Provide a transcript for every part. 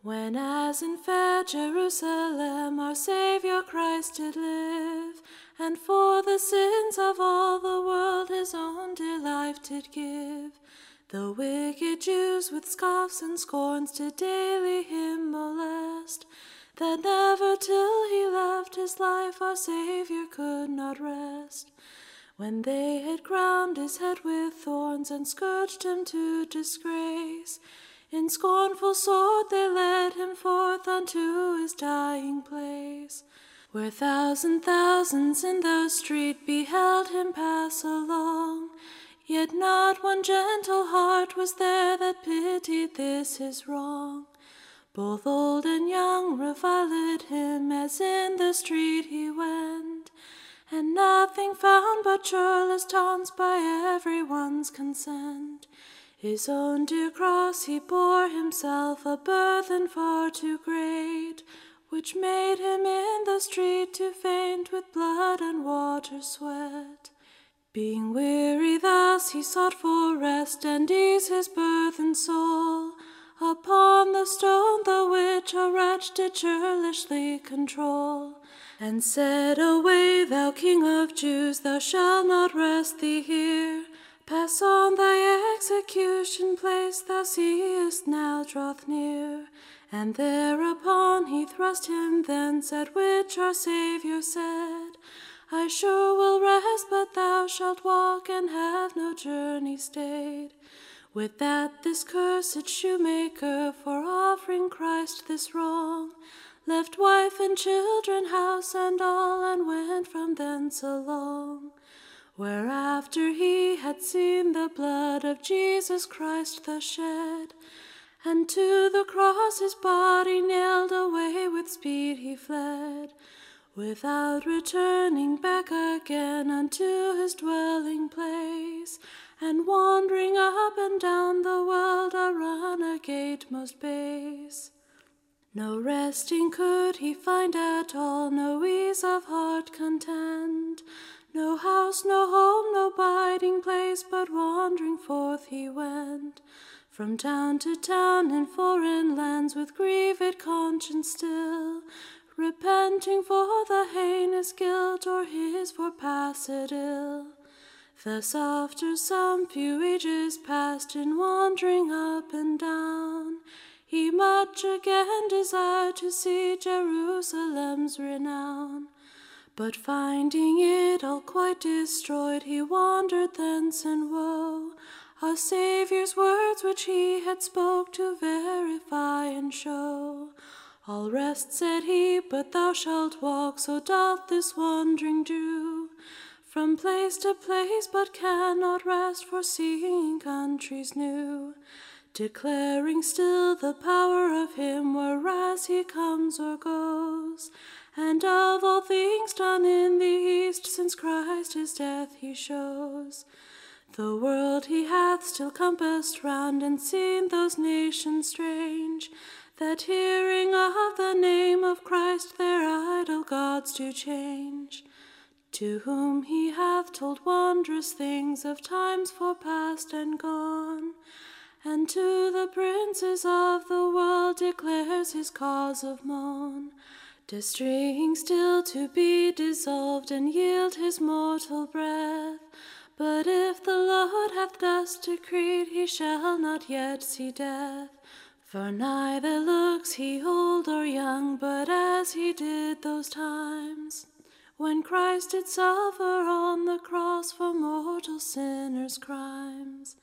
When as in fair Jerusalem our Saviour Christ did live, and for the sins of all the world his own dear life did give, the wicked Jews with scoffs and scorns did daily him molest, that never till he left his life our Saviour could not rest. When they had crowned his head with thorns and scourged him to disgrace, in scornful sword they led him forth unto his dying place, where thousands in the street beheld him pass along, yet not one gentle heart was there that pitied this his wrong. Both old and young reviled him as in the street he went, and nothing found but churlish taunts by everyone's consent. His own dear cross he bore himself, a burthen far too great, which made him in the street to faint with blood and water sweat. Being weary thus he sought for rest and ease his burthened soul, upon the stone the which a wretch did churlishly control, and said, Away, thou King of Jews, thou shalt not rest thee here. Pass on, thy execution place thou seest now draweth near. And thereupon he thrust him thence, at which our Saviour said, I sure will rest, but thou shalt walk, and have no journey stayed. With that this cursed shoemaker, for offering Christ this wrong, left wife and children, house and all, and went from thence along. Whereafter he had seen the blood of Jesus Christ thus shed, and to the cross his body nailed, away with speed he fled, without returning back again unto his dwelling place, and wandering up and down the world a runagate most base. No resting could he find at all, no ease of heart content, no house, no home, no biding place, but wandering forth he went, from town to town in foreign lands, with grieved conscience still, repenting for the heinous guilt or his forepassed ill. Thus after some few ages passed in wandering up and down, he much again desired to see Jerusalem's renown. But finding it all quite destroyed, he wandered thence in woe, our Saviour's words which he had spoke to verify and show. All rest, said he, but thou shalt walk, so doth this wandering Jew, from place to place, but cannot rest, for seeing countries new, declaring still the power of him whereas he comes or goes, and of all things done in the East since Christ his death he shows. The world he hath still compassed round, and seen those nations strange, that hearing of the name of Christ their idol gods do change, to whom he hath told wondrous things of times for past and gone, and to the princes of the world declares his cause of moan, desiring still to be dissolved and yield his mortal breath. But if the Lord hath thus decreed, he shall not yet see death, for neither looks he old or young, but as he did those times, when Christ did suffer on the cross for mortal sinners' crimes.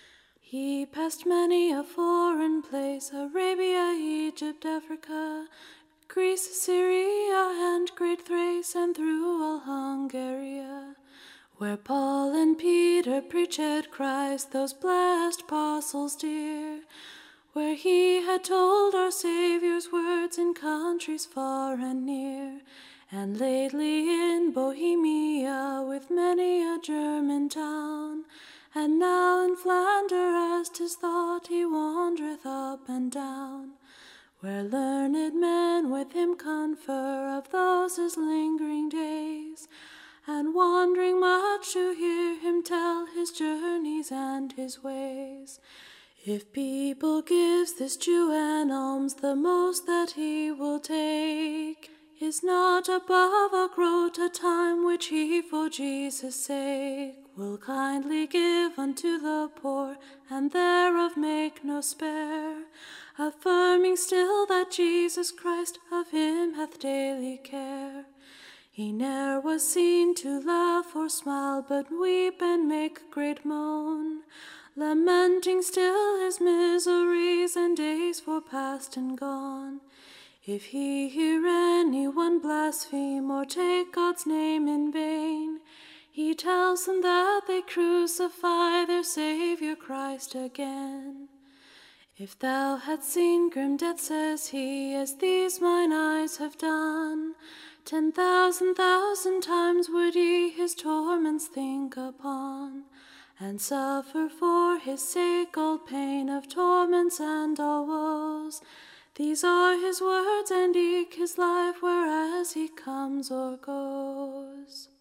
He passed many a foreign place, Arabia, Egypt, Africa, Greece, Syria, and great Thrace, and through all Hungaria, where Paul and Peter preached Christ, those blessed apostles dear, where he had told our Saviour's words in countries far and near, and lately in Bohemia, with many a German town, and now in Flanders, as 'tis thought, he wandereth up and down, where learned men with him confer of those his lingering days, and wandering much to hear him tell his journeys and his ways. If people gives this Jew an alms, the most that he will take is not above a groat a time, which he for Jesus' sake will kindly give unto the poor, and thereof make no spare, affirming still that Jesus Christ of him hath daily care. He ne'er was seen to laugh or smile, but weep and make great moan, lamenting still his miseries and days for past and gone. If he hear anyone blaspheme or take God's name in vain, he tells them that they crucify their Saviour Christ again. If thou hadst seen grim death, says he, as these mine eyes have done, 10,000 times would ye his torments think upon, and suffer for his sake all pain of torments and all woes. These are his words, and eke his life, whereas he comes or goes.